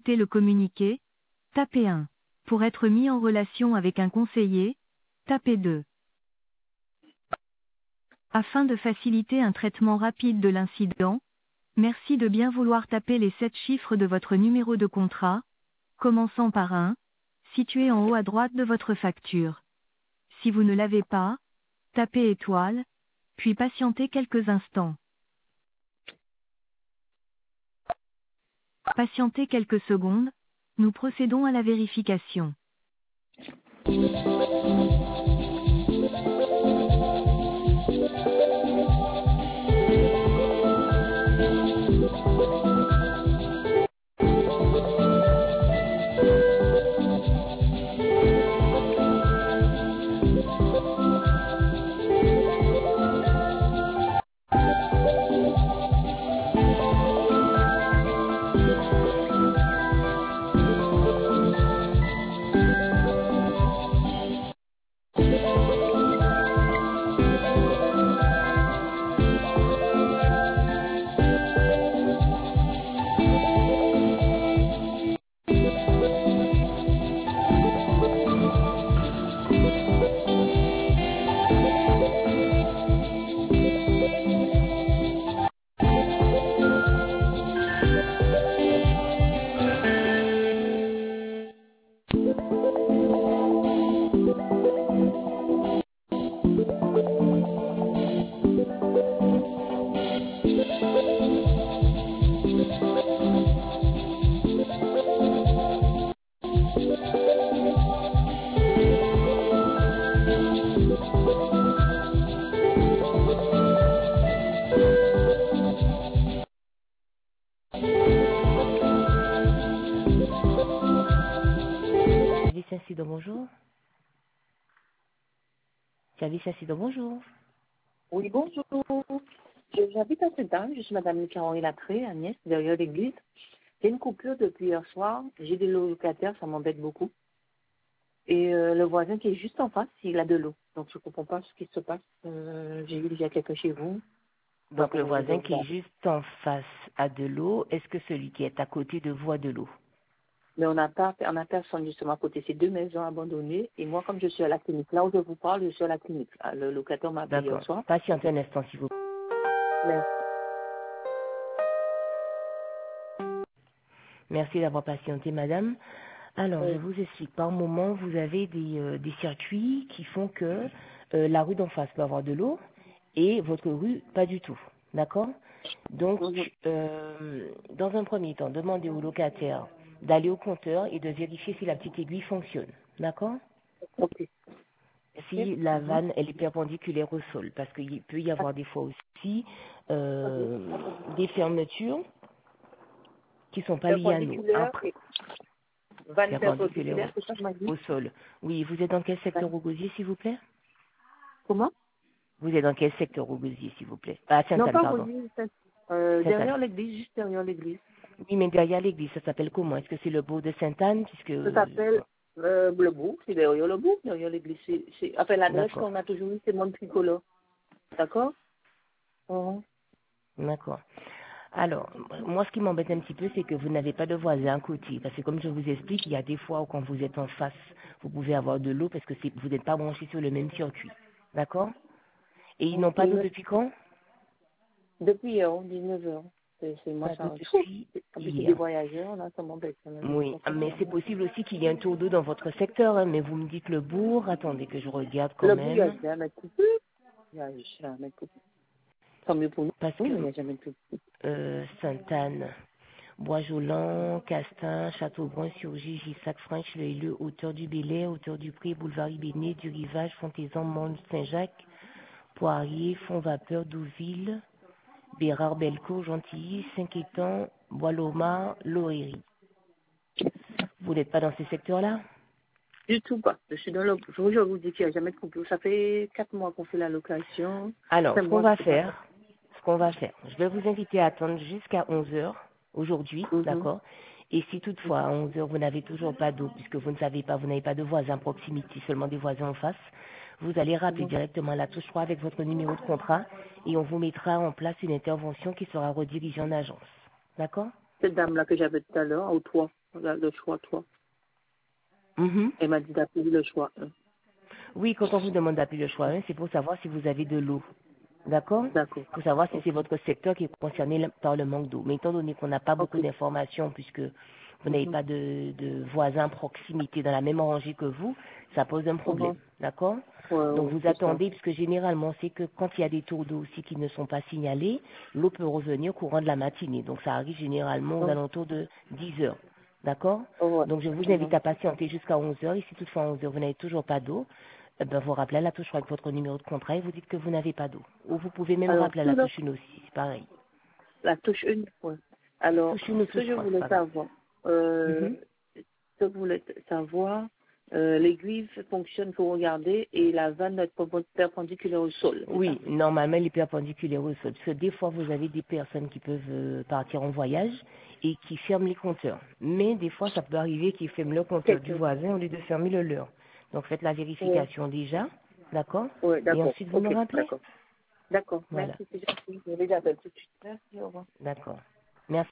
consulter le communiqué, tapez 1. Pour être mis en relation avec un conseiller, tapez 2. Afin de faciliter un traitement rapide de l'incident, merci de bien vouloir taper les 7 chiffres de votre numéro de contrat, commençant par 1, situé en haut à droite de votre facture. Si vous ne l'avez pas, tapez étoile, puis patientez quelques instants. Patientez quelques secondes, nous procédons à la vérification. Service incident, bonjour. Service incident, bonjour. Oui, bonjour. J'habite à Sainte-Anne, je suis Madame Caroline Latré, Agnès, derrière l'église. J'ai une coupure depuis hier soir. J'ai des locataires, ça m'embête beaucoup. Et le voisin qui est juste en face, il a de l'eau. Donc je ne comprends pas ce qui se passe. J'ai vu déjà quelqu'un chez vous. Donc le voisin qui est juste en face a de l'eau. Est-ce que celui qui est à côté de vous a de l'eau? Mais on n'a personne justement à côté. C'est 2 maisons abandonnées. Et moi, comme je suis à la clinique, là où je vous parle, je suis à la clinique. Ah, le locataire m'a appelé hier soir. Patientez un instant, s'il vous plaît. Merci. Merci d'avoir patienté, madame. Alors, Oui. je vous explique. Par moment, vous avez des circuits qui font que la rue d'en face peut avoir de l'eau et votre rue, pas du tout. D'accord? Donc, dans un premier temps, demandez au locataire d'aller au compteur et de vérifier si la petite aiguille fonctionne. D'accord? Ok. Si la vanne elle est perpendiculaire au sol, parce qu'il peut y avoir des fois aussi des fermetures qui sont pas liées à nous. Après, Vanne perpendiculaire perpendiculaire, c'est ça que m'a dit. au sol. Oui, vous êtes dans quel secteur au Gosier, s'il vous plaît? Comment? Vous êtes dans quel secteur au Gosier, s'il vous plaît? Ah, Non, Sainte-Anne, pas pardon. Rosier, Sainte-Anne. derrière l'église, juste derrière l'église. Oui, mais derrière l'église, ça s'appelle comment? Est-ce que c'est le bourg de Sainte-Anne, puisque... Ça s'appelle le bourg, c'est derrière l'église. Enfin, l'adresse D'accord, qu'on a toujours eue, c'est Monde Tricolore. D'accord? Mhm. d'accord. Alors, moi, ce qui m'embête un petit peu, c'est que vous n'avez pas de voisin à côté. Parce que comme je vous explique, il y a des fois où quand vous êtes en face, vous pouvez avoir de l'eau parce que vous n'êtes pas branché sur le même circuit. D'accord? Et ils n'ont pas d'eau depuis quand? Depuis hier, 19h. C'est moi, Pas ça. d'eau depuis En plus, c'est des hier. voyageurs, là, ça m'embête. Oui, mais c'est possible aussi qu'il y ait un tour d'eau dans votre secteur, hein, mais vous me dites le bourg. Attendez que je regarde quand Le bout, il n'y a même. jamais de coupé. Il n'y a jamais de coupé. Tant mieux pour nous, Parce mais que il n'y a jamais de coupé. Sainte-Anne, Bois-Jolant, Castin, Châteaubrun, Surgy, Gissac, Franche, Le Helleux, Hauteur du Bélay, Hauteur du Pré, Boulevard Ibéné, du Rivage, Fontaisan, Mont-Saint-Jacques, Poirier, Fond-Vapeur, Douville, Bérard, Bellecour, Gentilly, Saint-Quétan, Bois-Lomar, Lohéry. Vous n'êtes pas dans ces secteurs-là? Du tout pas. Je suis dans le. Je vous dis qu'il n'y a jamais de coupure. Ça fait 4 mois qu'on fait la location. Alors, 5 ce qu'on mois, va je sais pas. faire, je vais vous inviter à attendre jusqu'à 11 heures aujourd'hui, Mhm. d'accord? Et si toutefois à 11 heures vous n'avez toujours pas d'eau, puisque vous ne savez pas, vous n'avez pas de voisins à proximité, seulement des voisins en face, vous allez rappeler directement la touche 3 avec votre numéro de contrat et on vous mettra en place une intervention qui sera redirigée en agence. D'accord? Cette dame-là que j'avais tout à l'heure, au 3. le choix 3. Mhm. Elle m'a dit d'appeler le choix 1. Oui, quand on vous demande d'appeler le choix 1, c'est pour savoir si vous avez de l'eau. D'accord? D'accord. Pour savoir si Ok. c'est votre secteur qui est concerné par le manque d'eau. Mais étant donné qu'on n'a pas beaucoup Ok. d'informations, puisque vous n'avez Mhm. pas de voisins à proximité dans la même rangée que vous, ça pose un problème. Mhm. D'accord? Ouais, Donc ouais, vous c'est ça. attendez, puisque généralement c'est que quand il y a des tours d'eau aussi qui ne sont pas signalés, l'eau peut revenir au courant de la matinée. Donc ça arrive généralement aux Mhm. alentours de 10 heures. D'accord? Ouais. Donc je vous invite Mhm. à patienter jusqu'à 11 heures. Et si toutefois à 11 heures vous n'avez toujours pas d'eau, eh ben, vous rappelez à la touche avec votre numéro de contrat et vous dites que vous n'avez pas d'eau. Ou vous pouvez même Alors, rappeler à tout la le- touche une aussi, c'est pareil. la touche 1, ouais. Alors, Touche une ou ce que touche je 3, c'est voulais pas grave. savoir, euh, Mhm. ce que je voulais savoir, l'aiguille fonctionne pour regarder et la vanne doit être perpendiculaire au sol, c'est ça? Oui, normalement, il est perpendiculaire au sol. Parce que des fois, vous avez des personnes qui peuvent partir en voyage et qui ferment les compteurs. Mais des fois, ça peut arriver qu'ils ferment le compteur du Quelqu'un. voisin au lieu de fermer le leur. Donc, faites la Ouais. vérification déjà, d'accord? Ouais, Et d'accord. ensuite, vous me Ok, rappelez? d'accord. D'accord. Voilà, Merci, c'est gentil. Je vais l'appelle tout de suite. Merci, au revoir. d'accord. Merci.